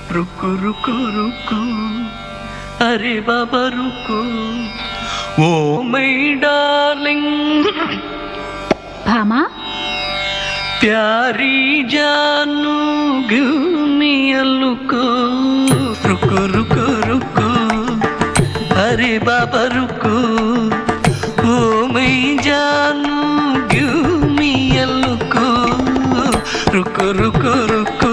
రుక్కు రుక్కు రుక్కు అరే బాబా రుక్కు ఓ మై డార్లింగ్ భామా ప్యారీ జాను గివ్ మీ ఎ లుక్ రుక్కు రుక్కు రుక్కు అరే బాబా రుక్కు ఓ మై జాను గివ్ మీ ఎ లుక్ రుక్కు రుక్కు రుక్కు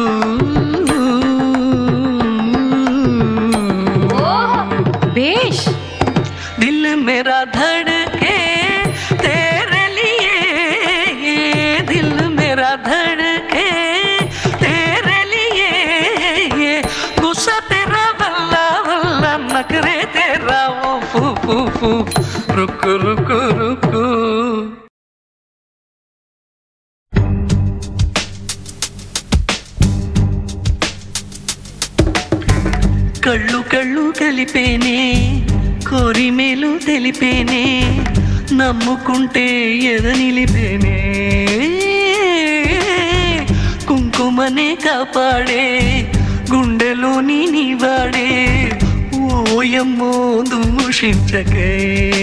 बेश दिल मेरा धड़के तेरे लिए दिल मेरा धड़के तेरे लिए गुस्सा तेरा बल्ला बल्ला नखरे तेरा वो फू फू फू रुक रुक रुक కళ్ళు కళ్ళు కలిపేనే కోరి మేలు తెలిపేనే నమ్ముకుంటే ఎద నిలిపేనే కుంకుమనే కాపాడే గుండెలోని నీవాడే ఓయమ్మో దూషించకే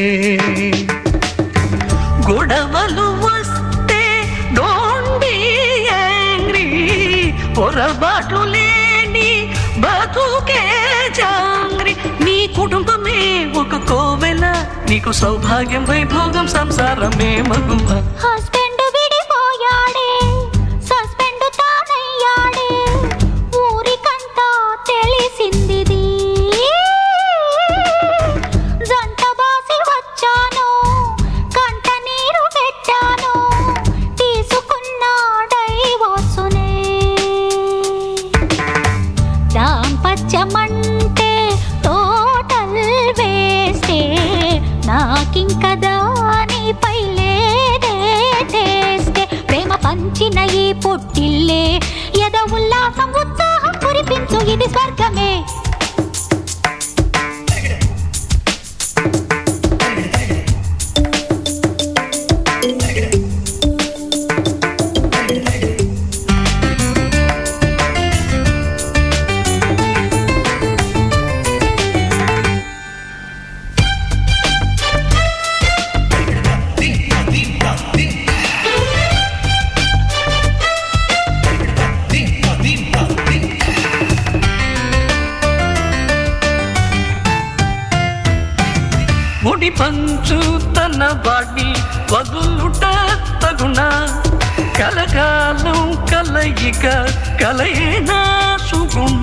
గొడవలు వస్తే డోంట్ బి యాంగ్రీ పొరబాటు లేని బతుకే జాంగ్రీ నీ కుటుంబమే ఒక కోవెల నీకు సౌభాగ్యం వైభోగం సంసారమే మగువ హస్బెండ్ విడిపోయాడే సస్పెండ్ తానయ్యాడే ఊరికంతా తెలిసిందిది జంట బాసి వచ్చాను కంట నీరు పెట్టాను తీసుకున్న డైవోర్సునే దాంపత్యమంటే టోటల్ వేస్తే నాకింక దానిపై లేదే టేస్తే ప్రేమ పంచిన ఈ పుట్టిల్లే ఎద ఉల్లాసం ఉత్సాహం కురిపించు ఇది స్వర్గమే ముడి పంచు తన వాడి వదులుట తగున కలకాలం కలయిక కలయేనా సుగుణ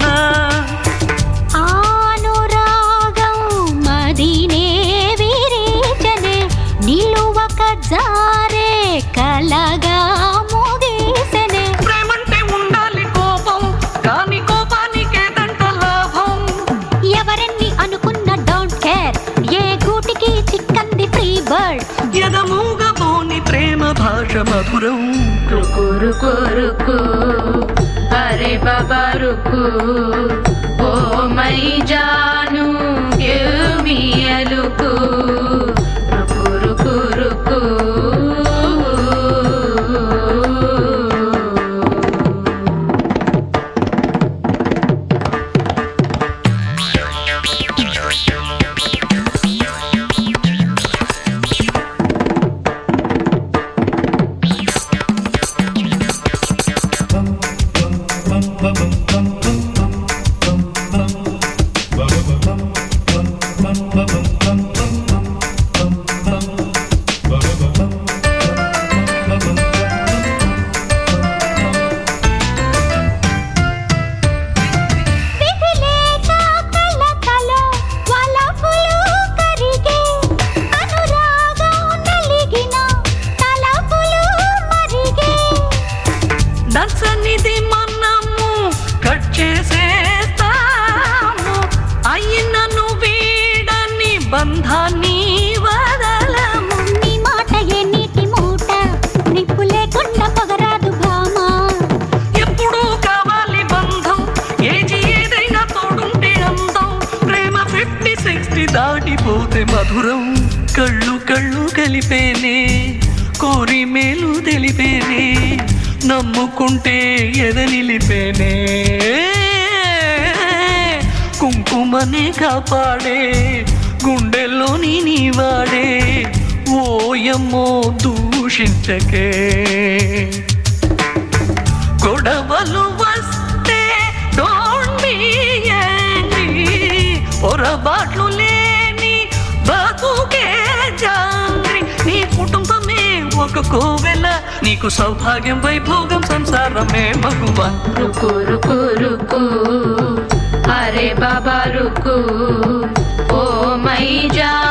ఆనురాగం మదినే విరేచనే నిలువక జారే కలగా ముగిసెనే ప్రేమంటే ఉండాలి కోపం కానీ కోపానికేదంట లాభం ఎవరెన్ని అనుకున్న డోంట్ కేర్ ఏ గూటికి చిక్కంది ఫ్రీ బర్డ్ ఎదమూగబోని ప్రేమ భాష మధురం రుకు రుకు రుకు అరే బాబా రుకు ఓ మై జాను గివ్ మీ ఎ లుక్ రుకు రుకు రుకు దర్శనిది మనము కట్ చేసేస్తాము అయినను వీడని బంధాన్ని వదలము నీ మాట ఏ నీటి మూట నిప్పు లేకుండా పొగరాదు భామా ఎప్పుడూ కావాలి బంధం ఏజీ ఏదైనా తోడుంటే అందం ప్రేమ 50-60 దాటిపోతే మధురం కళ్ళు కళ్ళు కలిపేనే కోరి మేలు తెలిపేనే నమ్ముకుంటే ఎద నిలిపేనే కుంకుమనే కాపాడే గుండెల్లోని నీవాడే ఓయమ్మో దూషించకే గొడవలు వస్తే డోంట్ బి యాంగ్రీ పొరబాట్లు లేని బతుకే జాంగ్రీ నీ కుటుంబమే ఒక కోవెల నీకు సౌభాగ్యం వైభోగం సంసారమే భగవాన్ రుకు రుకు రుకు అరే బాబా రుకు ఓ మై జాను